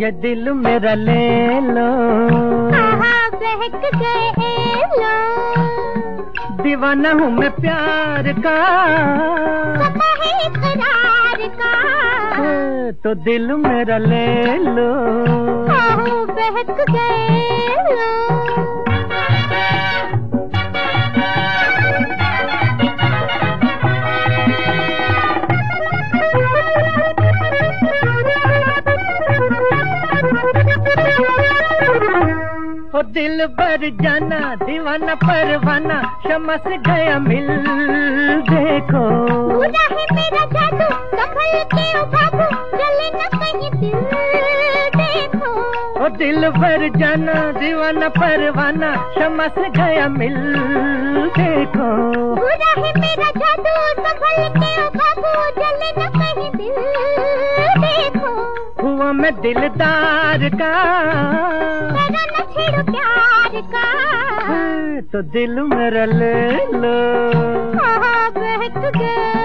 ये दिल मेरा ले लो, बहक गए लो। दीवाना हूँ मैं प्यार का, सता है इकरार का। तो दिल मेरा ले लो, बहक गए लो। ओ दिल भर जाना दीवाना परवाना, शमा से गया मिल देखो। पूरा है मेरा जादू, संभल के ओ बाबू, चले न कहीं दिल देखो। ओ दिल भर जाना दीवाना परवाना, शमा से गया मिल देखो। पूरा है मेरा जादू, संभल के ओ बाबू, चले न कहीं दिल देखो। हुआ मैं दिलदार का, छेड़ो प्यार का। तो दिल मेरा ले लो, बहक गए।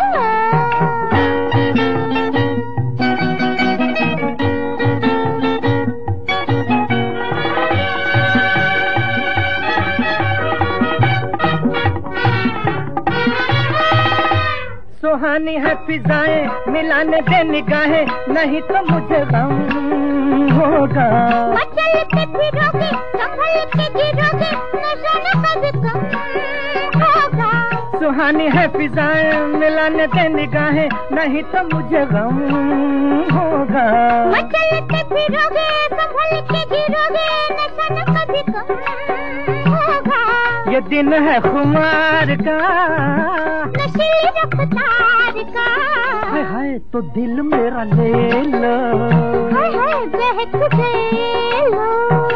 सुहानी है फिजाएं मिलाने दे निगाहें, नहीं तो मुझे गम होगा। मचलते फिरोगे संभल के गिरोगे, नशा न कभी कम होगा। सुहानी है फिजाएं मिलाने दे निगाहें, नहीं तो मुझे गम होगा। मचलते फिरोगे संभल के गिरोगे, नशा न कभी कम होगा। ये दिन है खुमार का, नशीली रफ्तार का। हाय हाय तो दिल मेरा ले लो, हाय हाय बहक गए लो।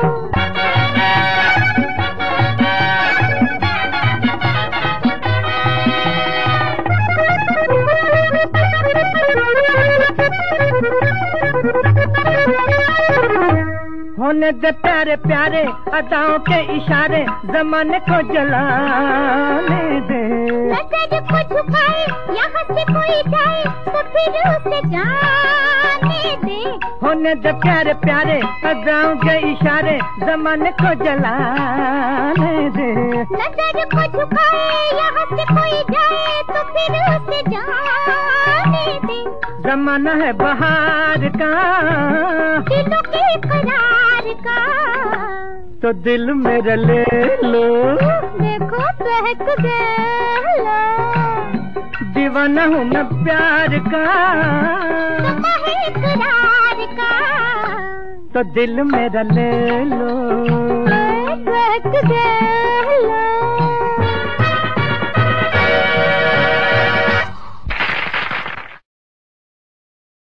होने दे प्यारे प्यारे अदाओं के इशारे, जमाने को जलाने दे। नजर को झुकाए यहाँ से कोई जाए, तो फिर उसे जाने दे। होने दे प्यारे प्यारे अदाओं के इशारे, जमाने को जलाने दे। नजर को झुकाए यहाँ से कोई जाए, तो फिर उसे जाने दे। जमाना है बहार का, दिलों के करार का। तो दिल मेरा ले लो, देखो बहक गए लो। दीवाना हूँ मैं प्यार का, सता है इकरार का। तो दिल मेरा ले लो, बहक गए।